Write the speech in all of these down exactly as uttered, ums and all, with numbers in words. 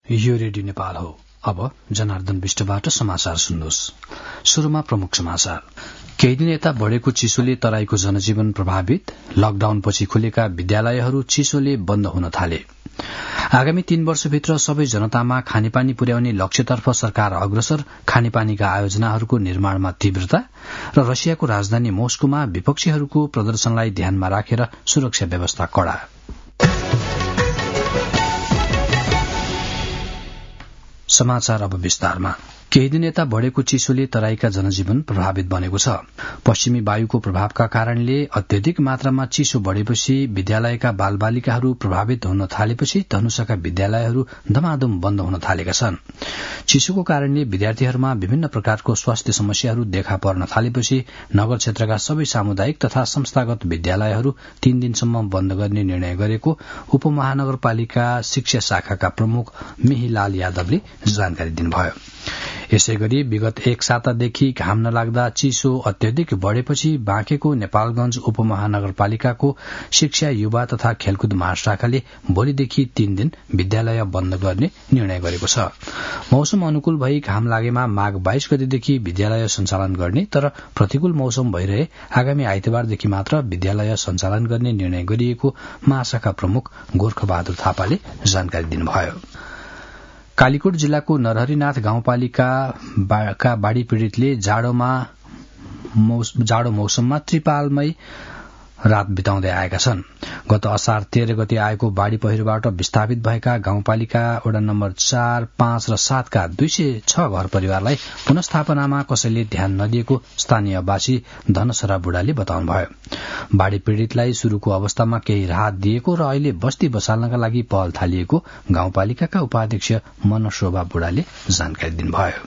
यो रेडियो नेपाल हो। अब जनार्दन विष्टबाट समाचार सुन्नुहोस्। शुरूमा प्रमुख समाचार। केही दिन यता बढ़ेको चिसोले तराईको जनजीवन प्रभावित। लकडाउनपछि खुलेका विद्यालयहरू चिसोले बन्द हुन थाले। आगामी तीन वर्षभित्र सबै जनतामा खानेपानी पुर्याउने लक्ष्यतर्फ सरकार अग्रसर। खानेपानीका आयोजनाहरूको निर्माणमा तीव्रता र रसियाको राजधानी मोस्कोमा विपक्षीहरूको प्रदर्शनलाई ध्यानमा राखेर सुरक्षा व्यवस्था कड़ा। समाचार अब विस्तारमा। केही दिन यता बढ़ेको चिसोले तराईका जनजीवन प्रभावित बनेको छ। पश्चिमी वायुको प्रभावका कारणले अत्यधिक मात्रामा चिसो बढ़ेपछि विद्यालयका बालबालिकाहरू प्रभावित हुन थालेपछि धनुषाका विद्यालयहरू धमाधम बन्द हुन थालेका छन्। चिसोको कारणले विद्यार्थीहरूमा विभिन्न प्रकारको स्वास्थ्य समस्याहरू देखा पर्न थालेपछि नगर क्षेत्रका सबै सामुदायिक तथा संस्थागत विद्यालयहरू तीन दिनसम्म बन्द गर्ने निर्णय गरेको उपमहानगरपालिका शिक्षा शाखाका प्रमुख मिहिलाल यादवले जानकारी दिनुभयो। यसै गरी विगत एक सातादेखि घाम नलाग्दा चिसो अत्यधिक बढ़ेपछि बाँकेको नेपालगंज उपमहानगरपालिकाको शिक्षा युवा तथा खेलकुद महाशाखाले भोलिदेखि तीन दिन विद्यालय बन्द गर्ने निर्णय गरेको छ। मौसम अनुकूल भई घाम लागेमा माघ बाइस गतेदेखि विद्यालय सञ्चालन गर्ने तर प्रतिकूल मौसम भइरहे आगामी आइतबारदेखि मात्र विद्यालय सञ्चालन गर्ने निर्णय गरिएको महाशाखा प्रमुख गोर्खबहादुर थापाले जानकारी दिनुभयो। कालीकोट जिल्लाको नरहरिनाथ गाउँपालिकाका बाढ़ी पीड़ितले जाडोमा जाडो मौसममा त्रिपालमै रात बिताउँदै आएका छन्। गत असार तेह्र गते आएको बाढ़ी पहिरोबाट विस्थापित भएका गाउँपालिका वडा नम्बर चार पाँच र सातका दुई सय छ घर परिवारलाई पुनस्थापनामा कसैले ध्यान नदिएको स्थानीयवासी धनसरा बुढाले बताउनुभयो। बाढ़ी पीड़ितलाई शुरूको अवस्थामा केही राहत दिएको र अहिले बस्ती बसाल्नका लागि पहल थालिएको गाउँपालिकाका उपाध्यक्ष मनशोभा बुढाले जानकारी दिनुभयो।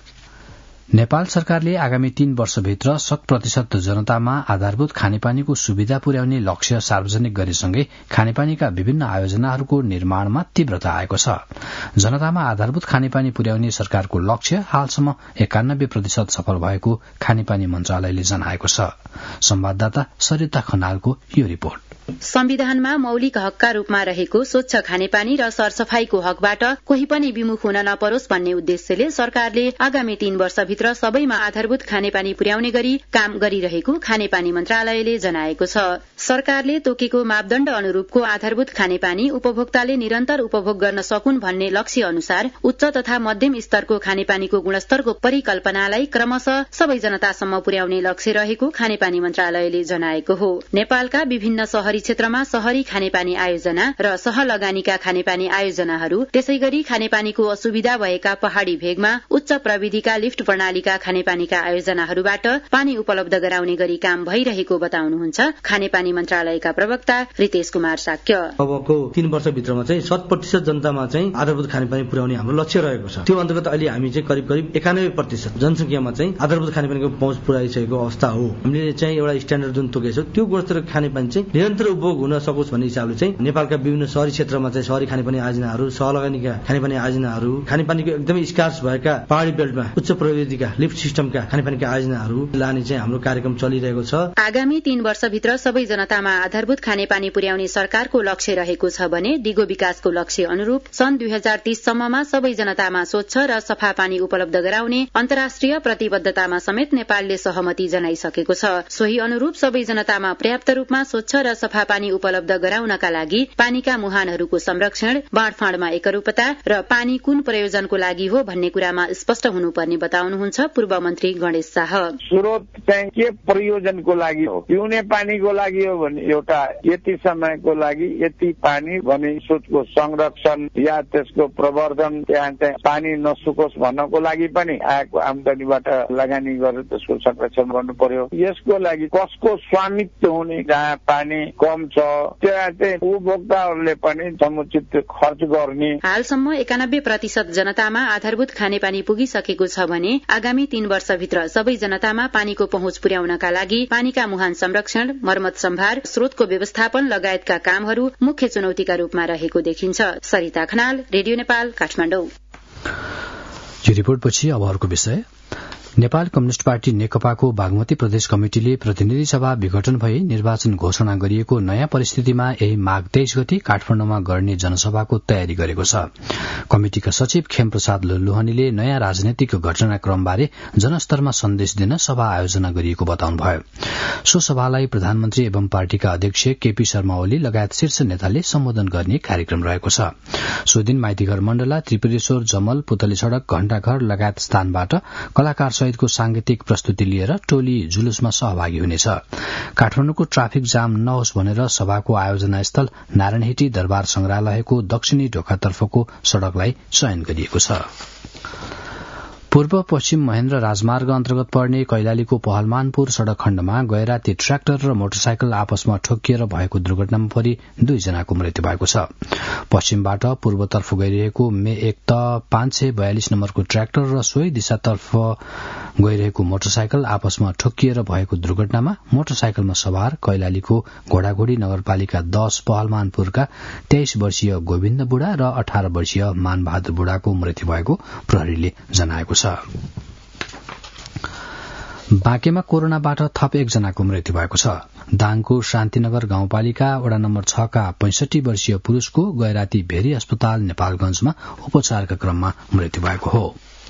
नेपाल सरकारले आगामी तीन वर्षभित्र शत प्रतिशत जनतामा आधारभूत खानेपानीको सुविधा पुर्याउने लक्ष्य सार्वजनिक गरेसँगै खानेपानीका विभिन्न आयोजनाहरूको निर्माणमा तीव्रता आएको छ। जनतामा आधारभूत खानेपानी पुर्याउने सरकारको लक्ष्य हालसम्म एकानब्बे प्रतिशत सफल भएको खानेपानी मन्त्रालयले जनाएको छ। संवाददाता सरिता खनालको यो रिपोर्ट। संविधानमा मौलिक हकका रूपमा रहेको स्वच्छ खानेपानी र सरसफाईको हकबाट कोही पनि विमुख हुन नपरोस् भन्ने उद्देश्यले सरकारले आगामी तीन वर्षभित्र सबैमा आधारभूत खानेपानी पुर्याउने गरी काम गरिरहेको खानेपानी मन्त्रालयले जनाएको छ। सरकारले तोकेको मापदण्ड अनुरूपको आधारभूत खानेपानी उपभोक्ताले निरन्तर उपभोग गर्न सकुन् भन्ने लक्ष्य अनुसार उच्च तथा मध्यम स्तरको खानेपानीको गुणस्तरको परिकल्पनालाई क्रमशः सबै जनतासम्म पुर्याउने लक्ष्य रहेको खानेपानी मन्त्रालयले जनाएको हो। नेपालका विभिन्न शहरी क्षेत्रमा शहरी खानेपानी आयोजना र सहलगानीका खानेपानी आयोजनाहरू, त्यसैगरी खानेपानीको असुविधा भएका पहाड़ी भेगमा उच्च प्रविधिका लिफ्ट प्रणालीका खानेपानीका आयोजनाहरूबाट पानी उपलब्ध गराउने गरी काम भइरहेको बताउनुहुन्छ खानेपानी मन्त्रालयका प्रवक्ता रितेश कुमार साक्य। अबको तीन वर्षभित्रमा चाहिँ शत प्रतिशत जनतामा चाहिँ आधारभूत खानेपानी पुर्याउने हाम्रो लक्ष्य रहेको छ। त्यो अन्तर्गत अहिले हामी चाहिँ करिब करिब एकानब्बे प्रतिशत जनसंख्यामा चाहिँ आधारभूत खानेपानीको पहुँच पुर्याइसकेको अवस्था हो। हामीले चाहिँ एउटा स्ट्यान्डर्ड जुन तोकेको छ त्यो गुणस्तरको खानेपानी चाहिँ निरन्तर उपभोग हुन सकोस् भन्ने हिसाबले चाहिँ नेपालका विभिन्न शहरी क्षेत्रमा चाहिँ शहरी खानेपानी आयोजनाहरू, सहलगानीका खानेपानी आयोजनाहरू, खानेपानीको एकदमै स्कार्स भएका पहाड़ी बेल्टमा उच्च प्रविधिका लिफ्ट सिस्टमका खानेपानीका आयोजनाहरू लाने चाहिँ हाम्रो कार्यक्रम चलिरहेको छ। आगामी तीन वर्षभित्र सबै जनतामा आधारभूत खानेपानी पुर्याउने सरकारको लक्ष्य रहेको छ भने दिगो विकासको लक्ष्य अनुरूप सन् दुई हजार तीस सम्ममा सबै जनतामा स्वच्छ र सफा पानी उपलब्ध गराउने अन्तर्राष्ट्रिय प्रतिबद्धतामा समेत नेपालले सहमति जनाइसकेको छ। सोही अनुरूप सबै जनतामा पर्याप्त रूपमा स्वच्छ र सफा पानी उपलब्ध गराउनका लागि पानीका मुहानहरूको संरक्षण, बाँडफाँडमा एकरूपता र पानी कुन प्रयोजनको लागि हो भन्ने कुरामा स्पष्ट हुनुपर्ने बताउनुहुन्छ पूर्व मन्त्री गणेश शाह। स्रोत चाहिँ के प्रयोजनको लागि हो, पिउने पानीको लागि हो भने एउटा यति समयको लागि यति पानी भने स्रोतको संरक्षण या त्यसको प्रवर्धन, त्यहाँ चाहिँ पानी नसुकोस् भन्नको लागि पनि आएको आमदानीबाट लगानी गरेर त्यसको संरक्षण गर्नु पर्यो। यसको लागि कसको स्वामित्व हुने, जहाँ पानी कम छ त्यहाँ चाहिँ उपभोक्ताहरूले पनि समुचित खर्च गर्ने। हालसम्म एकानब्बे प्रतिशत जनतामा आधारभूत खानेपानी पुगिसकेको छ भने आगामी तीन वर्षभित्र सबै जनतामा पानीको पहुँच पुर्याउनका लागि पानीका मुहान संरक्षण, मर्मत सम्भार, स्रोतको व्यवस्थापन लगायतका कामहरू मुख्य चुनौतीका रूपमा रहेको देखिन्छ। सरिता खनाल, रेडियो नेपाल, काठमाडौँ। यो रिपोर्टपछि अब अर्को विषय। नेपाल कम्युनिष्ट पार्टी नेकपाको बागमती प्रदेश कमिटिले प्रतिनिधि सभा विघटन भई निर्वाचन घोषणा गरिएको नयाँ परिस्थितिमा यही माघ तेइस गति काठमाडौँमा गर्ने जनसभाको तयारी गरेको छ। कमिटिका सचिव खेमप्रसाद लोहानीले नयाँ राजनैतिक घटनाक्रमबारे जनस्तरमा सन्देश दिन सभा आयोजना गरिएको बताउनुभयो। सो सभालाई प्रधानमन्त्री एवं पार्टीका अध्यक्ष केपी शर्मा ओली लगायत शीर्ष नेताले सम्बोधन गर्ने कार्यक्रम रहेको छ। सो दिन माइतीघर मण्डला, त्रिपुरेश्वर, जमल, पुतली सड़क, घण्टाघर लगायत स्थानबाट कलाकार सहितको सांगीतिक प्रस्तुति लिएर टोली जुलुसमा सहभागी हुनेछ। काठमाडौँको ट्राफिक जाम नहोस् भनेर सभाको आयोजना स्थल नारायणहिटी दरबार संग्रहालयको दक्षिणी ढोकातर्फको सड़कलाई चयन गरिएको छ। पूर्व पश्चिम महेन्द्र राजमार्ग अन्तर्गत पर्ने कैलालीको पहलमानपुर सड़क खण्डमा गैराती ट्र्याक्टर र मोटरसाइकल आपसमा ठोकिएर भएको दुर्घटनामा परि दुईजनाको मृत्यु भएको छ। पश्चिमबाट पूर्वतर्फ गइरहेको मे एक त पाँच सय बयालिस नम्बरको ट्र्याक्टर र सोही दिशातर्फ गइरहेको मोटरसाइकल आपसमा ठोकिएर भएको दुर्घटनामा मोटरसाइकलमा सवार कैलालीको घोडाघोडी नगरपालिका दश पहलमानपुरका तेइस वर्षीय गोविन्द बुढा र अठार वर्षीय मानबहादुर बुढाको मृत्यु भएको प्रहरीले जनाएको छ। बाँकेमा कोरोनाबाट थप एकजनाको मृत्यु भएको छ। दाङको शान्तिनगर गाउँपालिका वडा नम्बर छ का पैंसठी वर्षीय पुरूषको गैराती भेरी अस्पताल नेपालगंजमा उपचारका क्रममा मृत्यु भएको हो।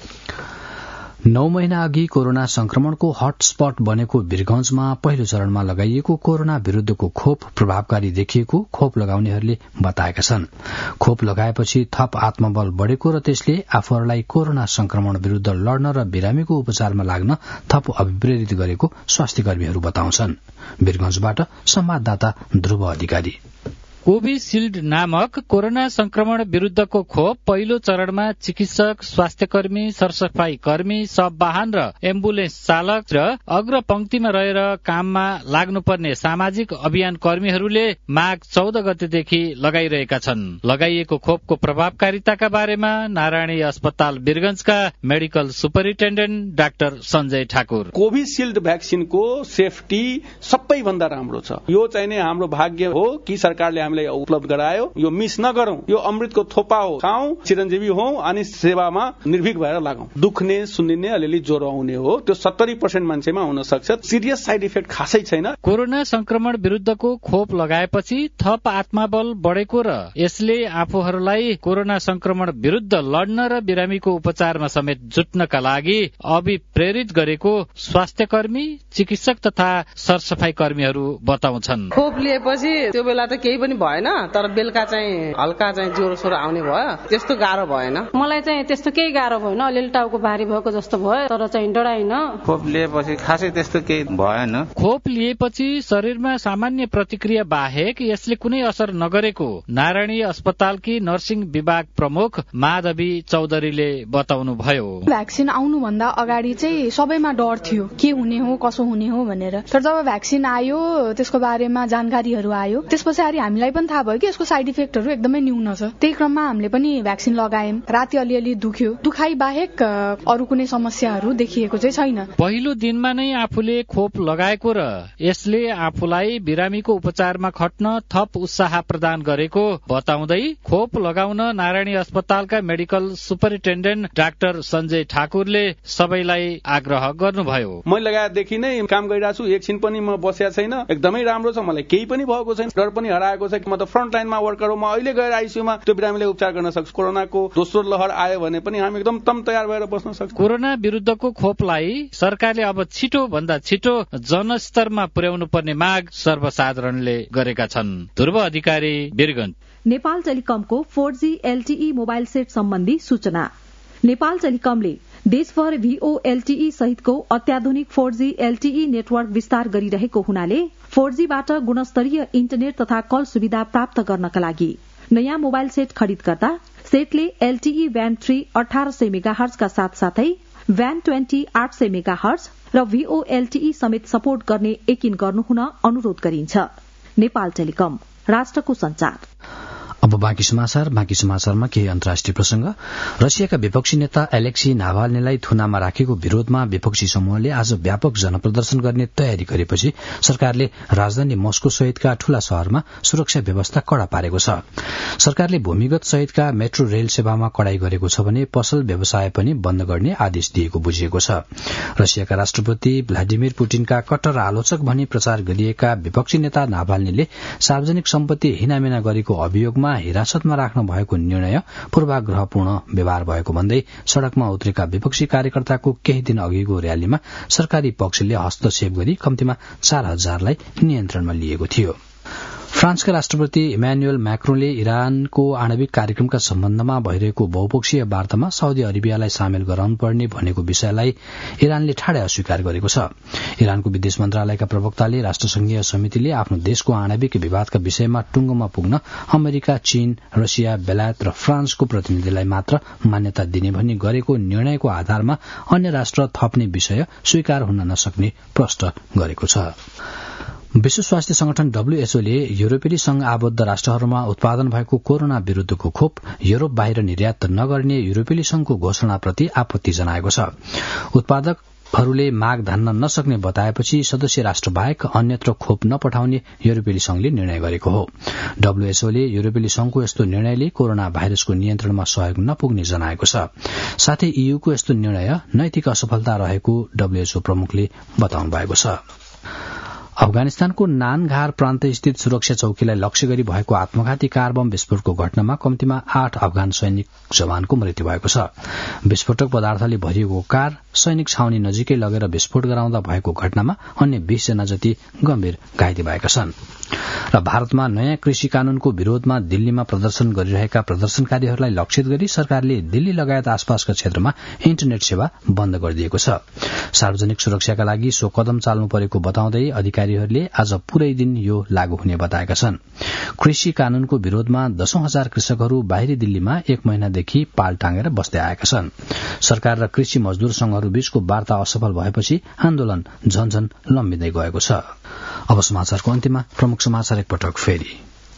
नौ महिना अघि कोरोना संक्रमणको हटस्पट बनेको वीरगंजमा पहिलो चरणमा लगाइएको कोरोना विरूद्धको खोप प्रभावकारी देखिएको खोप लगाउनेहरूले बताएका छन्। खोप लगाएपछि थप आत्मबल बढ़ेको र त्यसले आफूहरूलाई कोरोना संक्रमण विरूद्ध लड्न र बिरामीको उपचारमा लाग्न थप अभिप्रेरित गरेको स्वास्थ्यकर्मीहरू बताउँछन्। वीरगंजबाट संवाददाता ध्रुव अधिकारी। कोभिशील्ड नामक कोरोना संक्रमण विरूद्धको खोप पहिलो चरणमा चिकित्सक, स्वास्थ्यकर्मी, सरसफाई कर्मी, सब वाहन र एम्बुलेन्स चालक र अग्र पंक्तिमा रहेर काममा लाग्नुपर्ने सामाजिक अभियान कर्मीहरूले माघ चौध गतेदेखि लगाइरहेका छन्। लगाइएको खोपको प्रभावकारिताका बारेमा नारायणी अस्पताल वीरगंजका medical superintendent doctor Sanjay Thakur. Covishield भ्याक्सिनको सेफ्टी सबैभन्दा राम्रो छ। यो चाहिँ नै हाम्रो भाग्य हो कि सरकारले उपलब्ध गरायो। यो मिस नगरौं। यो अमृतको थोपा हो। खाऊ, चिरञ्जीवी हौ अनि सेवामा निर्भीक भएर लागौं। दुख्ने, सुन्निने, अलिअलि ज्वरो आउने हो, त्यो सत्तरी पर्सेन्ट मान्छेमा हुन सक्छ। सिरियस साइड इफेक्ट खासै छैन। कोरोना संक्रमण विरूद्धको खोप लगाएपछि थप आत्मबल बढ़ेको र यसले आफूहरूलाई कोरोना संक्रमण विरूद्ध लड्न र बिरामीको उपचारमा समेत जुट्नका लागि अभिप्रेरित गरेको स्वास्थ्यकर्मी, चिकित्सक तथा सरसफाई कर्मीहरू बताउँछन्। खोप लिएपछि त्यो बेला त केही पनि भएन, तर बेलुका चाहिँ हल्का चाहिँ ज्वरो सोरो आउने भयो। त्यस्तो गाह्रो भएन। मलाई चाहिँ त्यस्तो केही गाह्रो भएन। अलिअलि टाउको भारी भएको जस्तो भयो, तर चाहिँ डराइन। खोप लिएपछि खासै त्यस्तो केही भएन। खोप लिएपछि शरीरमा सामान्य प्रतिक्रिया बाहेक यसले कुनै असर नगरेको नारायणी अस्पतालकी नर्सिङ विभाग प्रमुख माधवी चौधरीले बताउनु भयो। भ्याक्सिन आउनुभन्दा अगाडि चाहिँ सबैमा डर थियो, के हुने हो कसो हुने हो भनेर। तर जब भ्याक्सिन आयो, त्यसको बारेमा जानकारीहरू आयो, त्यस पछाडि हामीलाई पनि थाहा भयो कि यसको साइड इफेक्टहरू एकदमै न्यून छ। त्यही क्रममा हामीले पनि भ्याक्सिन लगायौं। राति अलिअलि दुख्यो, दुखाइ बाहेक अरू कुनै समस्याहरू देखिएको चाहिँ छैन। पहिलो दिनमा नै आफूले खोप लगाएको र यसले आफूलाई बिरामीको उपचारमा खट्न थप उत्साह प्रदान गरेको बताउँदै खोप लगाउन नारायणी अस्पतालका मेडिकल सुपरिन्टेण्डेन्ट डाक्टर सञ्जय ठाकुरले सबैलाई आग्रह गर्नुभयो। मैले लगाएदेखि नै काम गरिरहेको छु। एकछिन पनि म बसेको छैन। एकदमै राम्रो छ। मलाई केही पनि भएको छैन। डर पनि हराएको छ कि म त फ्रन्ट लाइनमा वर्कर हो। म अहिले गएर आइसियूमा त्यो बिरामीले उपचार गर्न सक्छु। कोरोनाको दोस्रो लहर आयो भने पनि हामी एकदम तम तयार भएर बस्न सक्छौँ। कोरोना विरूद्धको खोपलाई सरकारले अब छिटो भन्दा छिटो जनस्तरमा पुर्याउनु पर्ने माग सर्वसाधारणले गरेका छन्। ध्रुव अधिकारी, वीरगञ्ज। नेपाल टेलिकमको four G LTE mobile set सम्बन्धी सूचना। नेपाल टेलिकमले देशभर भीओ एलटीई सहितको अत्याधुनिक फोर जी एलटीई नेटवर्क विस्तार गरिरहेको हुनाले फोर जी बाट गुणस्तरीय इन्टरनेट तथा कल सुविधा प्राप्त गर्नका लागि नयाँ मोबाइल सेट खरिद गर्दा सेटले एलटीई ब्यान्ड थ्री अठार सय मेगाहर्जका साथसाथै ब्यान्ड ट्वेन्टी आठ सय मेगाहर्ज र भीओ एलटीई समेत सपोर्ट गर्ने यकिन गर्नुहुन अनुरोध गरिन्छ। नेपाल टेलिकम, राष्ट्रको संचार। अब बाँकी समाचार बाँकी समाचारमा केही अन्तर्राष्ट्रिय प्रसंग। रसियाका विपक्षी नेता एलेक्सी नाभाल्नीलाई थुनामा राखेको विरोधमा विपक्षी समूहले आज व्यापक जनप्रदर्शन गर्ने तयारी गरेपछि सरकारले राजधानी मस्को सहितका ठूला शहरमा सुरक्षा व्यवस्था कड़ा पारेको छ। सरकारले भूमिगत सहितका मेट्रो रेल सेवामा कड़ाई गरेको छ भने पसल व्यवसाय पनि बन्द गर्ने आदेश दिएको बुझिएको छ। रसियाका राष्ट्रपति भ्लादिमिर पुटिनका कट्टर आलोचक भनी प्रचार गरिएका विपक्षी नेता नाभाल्नीले सार्वजनिक सम्पत्ति हिनामिना गरेको अभियोगमा हिरासतमा राख्न भएको निर्णय पूर्वाग्रहपूर्ण व्यवहार भएको भन्दै सड़कमा उत्रेका विपक्षी कार्यकर्ताको केही दिन अघिको र्यालीमा सरकारी पक्षले हस्तक्षेप गरी कम्तीमा चार हजारलाई नियन्त्रणमा लिएको थियो। फ्रान्सका राष्ट्रपति इमानुएल मैक्रोनले इरानको आणविक कार्यक्रमका सम्बन्धमा भइरहेको बहुपक्षीय वार्तामा साउदी अरेबियालाई सामेल गराउनुपर्ने भनेको विषयलाई इरानले ठाडै अस्वीकार गरेको छ। इरानको विदेश मन्त्रालयका प्रवक्ताले राष्ट्रसंघीय समितिले आफ्नो देशको आणविक विवादका विषयमा टुंगोमा पुग्न अमेरिका, चीन, रसिया, बेलायत र फ्रान्सको प्रतिनिधिलाई मात्र मान्यता दिने भनी गरेको निर्णयको आधारमा अन्य राष्ट्र थप्ने विषय स्वीकार हुन नसक्ने प्रश्न गरेको छ। विश्व स्वास्थ्य संगठन डब्ल्यूएचओ ले युरोपेली संघ आबद्ध राष्ट्रहरूमा उत्पादन भएको कोरोना विरूद्धको खोप युरोप बाहिर निर्यात नगर्ने युरोपेली संघको घोषणाप्रति आपत्ति जनाएको छ। उत्पादकहरूले माग धान्न नसक्ने बताएपछि सदस्य राष्ट्र बाहेक अन्यत्र खोप नपठाउने युरोपेली संघले निर्णय गरेको हो। डब्ल्यूएचओ ले युरोपेली संघको यस्तो निर्णयले कोरोना भाइरसको नियन्त्रणमा सहयोग नपुग्ने जनाएको छ। साथै ईयूको यस्तो निर्णय नैतिक असफलता रहेको डब्ल्यूएचओ प्रमुखले बताउनु भएको छ। अफगानिस्तानको नानघार प्रान्त स्थित सुरक्षा चौकीलाई लक्ष्य गरी भएको आत्मघाती कार बम विस्फोटको घटनामा कम्तीमा आठ अफगान सैनिक जवानको मृत्यु भएको छ। विस्फोटक पदार्थले भरिएको कार सैनिक छाउनी नजिकै लगेर विस्फोट गराउँदा भएको घटनामा अन्य बीस जना जति गम्भीर घाइते भएका छन्। र भारतमा नयाँ कृषि कानूनको विरोधमा दिल्लीमा प्रदर्शन गरिरहेका प्रदर्शनकारीहरूलाई लक्षित गरी सरकारले दिल्ली लगायत आसपासका क्षेत्रमा इन्टरनेट सेवा बन्द गरिदिएको छ। सार्वजनिक सुरक्षाका लागि सो कदम चाल्नु परेको बताउँदै अधिकारीहरूले आज पूरै दिन यो लागू हुने बताएका छन्। कृषि कानूनको विरोधमा दशौं हजार कृषकहरू बाहिरी दिल्लीमा एक महिनादेखि पाल टाँगेर बस्दै आएका छन्। सरकार र कृषि मजदूर संघहरू बीचको वार्ता असफल भएपछि आन्दोलन झनझन लम्बिँदै गएको छ। अब समाचारको अन्त्यमा प्रमुख समाचार एकपटक फेरि।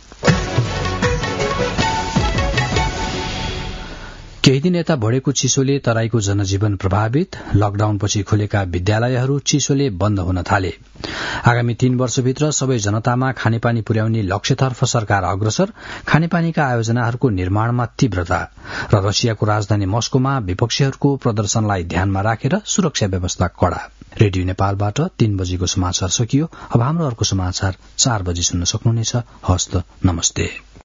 केही दिन यता बढ़ेको चिसोले तराईको जनजीवन प्रभावित। लकडाउनपछि खुलेका विद्यालयहरू चिसोले बन्द हुन थाले। आगामी तीन वर्षभित्र सबै जनतामा खानेपानी पुर्याउने लक्ष्यतर्फ सरकार अग्रसर। खानेपानीका आयोजनाहरूको निर्माणमा तीव्रता र रसियाको राजधानी मस्कोमा विपक्षीहरूको प्रदर्शनलाई ध्यानमा राखेर सुरक्षा व्यवस्था कड़ा। रेडियो नेपालबाट तीन बजेको समाचार सकियो। अब हाम्रो अर्को समाचार चार बजी सुन्न सक्नुहुनेछ। हस्त नमस्ते।